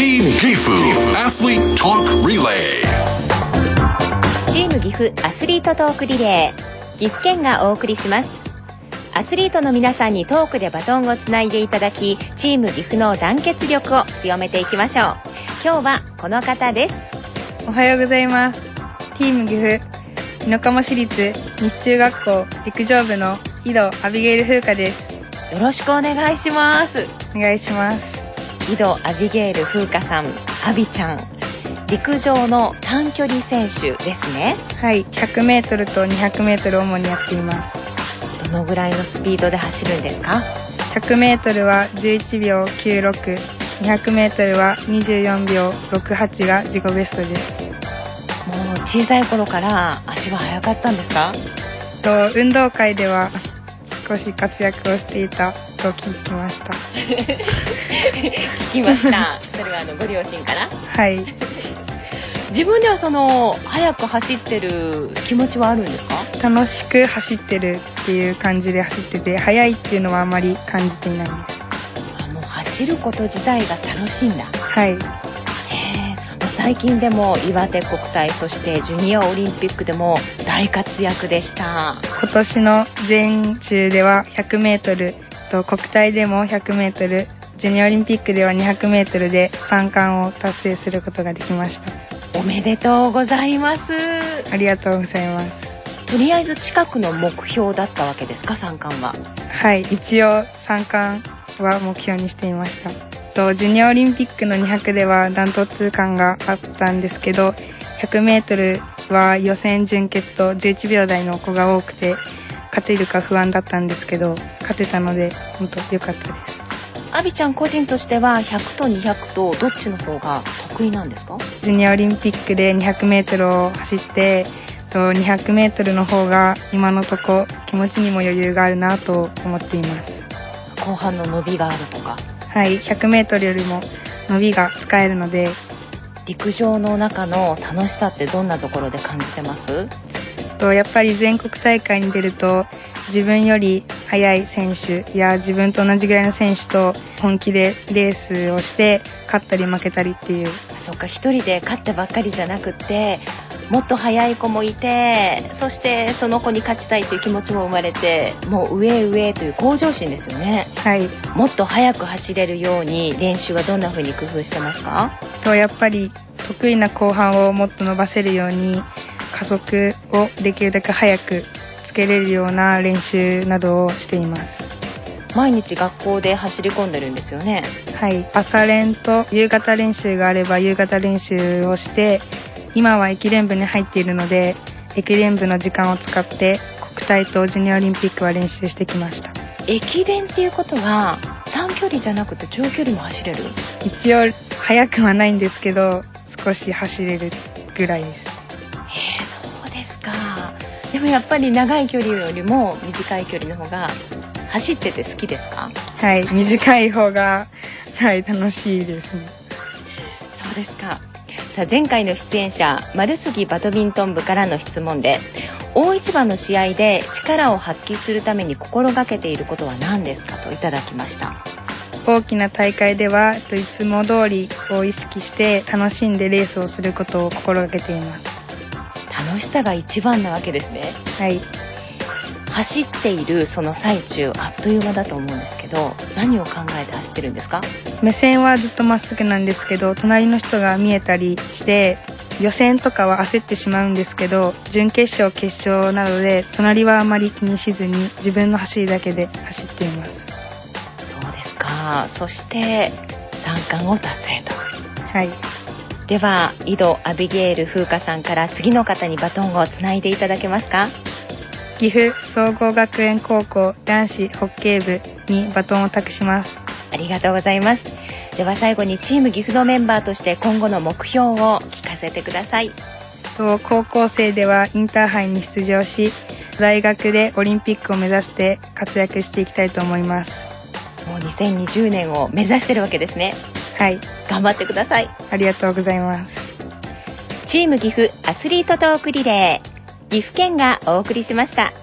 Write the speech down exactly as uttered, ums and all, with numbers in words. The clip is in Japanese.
Team Gifu Athlete Talk Relay。 チーム岐阜アスリートトークリレー、岐阜県がお送りします。アスリートの皆さんにトークでバトンをつないでいただき、チーム岐阜の団結力を強めていきましょう。今日はこの方です。 おはようございます。チーム岐阜美濃加茂市立西中学校陸上部の井戸アビゲイル風花です。 よろしくお願いします。 お願いします。 井戸アビゲイル風花さん、アビちゃん、陸上の短距離選手ですね。 はい、ひゃくメートルとにひゃくメートルを主にやっています。 どのぐらいのスピードで走るんですか？ ひゃくメートルはじゅういちびょうきゅうろく、にひゃくメートルはにじゅうよんびょうろくはちが自己ベストです。 もう小さい頃から足は速かったんですか？ と運動会では少し活躍をしていたと聞きました聞きましたそれはあのご両親から？ はい。 自分ではその速く走ってる気持ちはあるんですか？ 楽しく走ってるっていう感じで走ってて、速いっていうのはあまり感じていないです。 あ、もう走ること自体が楽しいんだ。 はい。 へえ。最近でも岩手国体、そしてジュニアオリンピックでも大活躍でした。 今年の全中ではひゃくメートルと国体でもひゃくメートル、ジュニアオリンピックではにひゃくメートルでさん冠を達成することができました。 おめでとうございます。 ありがとうございます。 とりあえず近くの目標だったわけですか、さん冠は？ はい、一応さん冠は目標にしていました。とジュニアオリンピックのにひゃくではダントツ感があったんですけど、ひゃくメートルは予選準決とじゅういちびょう台の子が多くて勝てるか不安だったんですけど、勝てたので本当良かったです。 アビちゃん個人としてはひゃくとにひゃくとどっちの方が得意なんですか？ ジュニアオリンピックでにひゃくメートルを走ってとにひゃくメートルの方が今のとこ気持ちにも余裕があるなと思っています。 後半の伸びがあるとか？ はい、ひゃくメートルよりも伸びが使えるので。 陸上の中の楽しさってどんなところで感じてます？ とやっぱり全国大会に出ると自分より速い選手や自分と同じぐらいの選手と本気でレースをして勝ったり負けたりっていう。 そっか、一人で勝ってばっかりじゃなくってもっと速い子もいて、そしてその子に勝ちたいという気持ちも生まれて、もう上へ上へという向上心ですよね。 はい。 もっと速く走れるように練習はどんな風に工夫してますか？ とやっぱり得意な後半をもっと伸ばせるように加速をできるだけ早くつけれるような練習などをしています。 毎日学校で走り込んでるんですよね？ はい、朝練と夕方練習があれば夕方練習をして、今は駅伝部に入っているので駅伝部の時間を使って国体とジュニアオリンピックは練習してきました。 駅伝っていうことは短距離じゃなくて長距離も走れる？ 一応速くはないんですけど少し走れるぐらいです。 へえ、そうですか。でもやっぱり長い距離よりも短い距離の方が走ってて好きですか？ はい、短い方が、はい、楽しいですね。 そうですか。さあ、前回の出演者丸杉バドミントン部からの質問で、大一番の試合で力を発揮するために心がけていることは何ですかといただきました。 大きな大会ではいつも通りを意識して楽しんでレースをすることを心がけています。 楽しさが一番なわけですね。 はい。 走っているその最中、あっという間だと思うんですけど、何を考えて走ってるんですか？ 目線はずっとまっすぐなんですけど、隣の人が見えたりして予選とかは焦ってしまうんですけど、準決勝決勝などで隣はあまり気にしずに自分の走りだけで走っています。 そうですか。そしてさん冠を達成と。 はい。 では井戸アビゲイル風花さんから次の方にバトンをつないでいただけますか？ 岐阜総合学園高校男子ホッケー部にバトンを託します。 ありがとうございます。では最後にチーム岐阜のメンバーとして今後の目標を聞かせてください。 と高校生ではインターハイに出場し、大学でオリンピックを目指して活躍していきたいと思います。 もうにせんにじゅうねんを目指してるわけですね。 はい。 頑張ってください。 ありがとうございます。 チーム岐阜アスリートトークリレー、岐阜県がお送りしました。